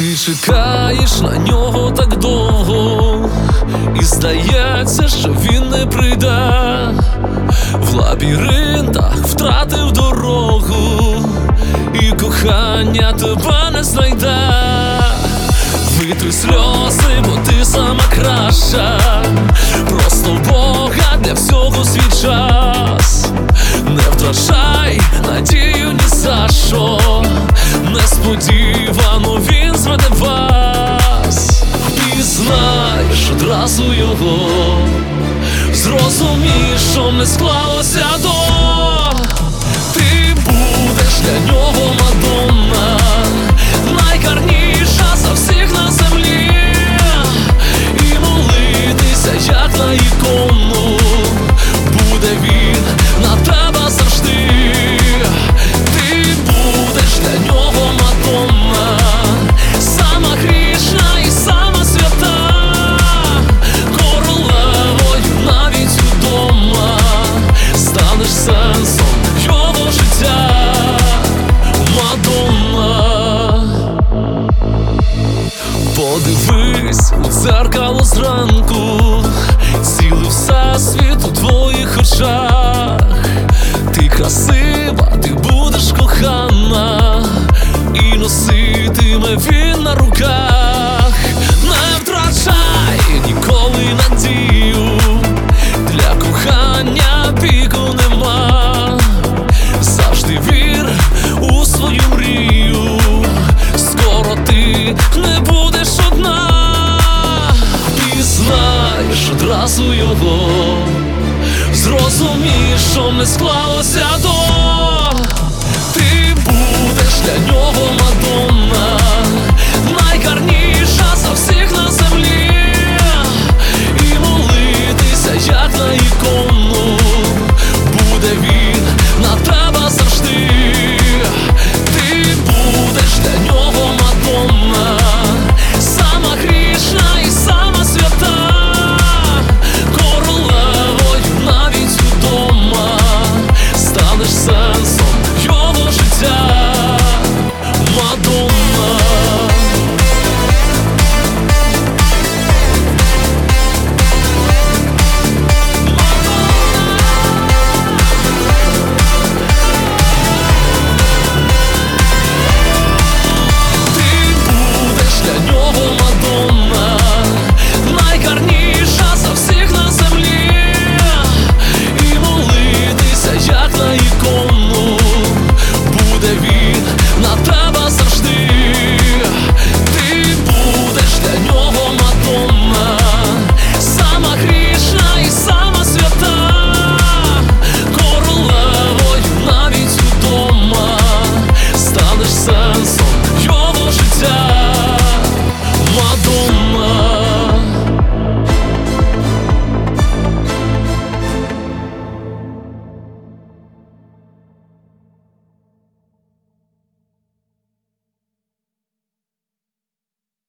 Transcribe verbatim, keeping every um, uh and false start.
Ти чекаєш на нього так довго, і здається, що він не прийде. В лабіринтах втратив дорогу, і кохання тебе не знайде. Витри сльози, бо ти сама краща. Просто в Бога для всього свій час. Не втрачай надію ні за що. Несподівано він зведе вас. Пізнаєш одразу його, зрозумієш, що не склалося до. Ти будеш для нього Мадонна, найгарніша за всіх на землі. І молитися, як на ікону, буде він на тебе завжди. Ти будеш для нього Мадонна, сама грішна і сама свята, королевою навіть удома. Станеш сенсом його життя, Мадонна. Подивись у дзеркало зранку, цілий всесвіт у твоїх очах. Ти красива, ти будеш кохана, і носитиме він на руках. Не втрачай ніколи надію, для кохання віку нема. Завжди вір у свою мрію, скоро ти не будеш одна. Пізнаєш одразу його, зрозумієш, що не склалося до.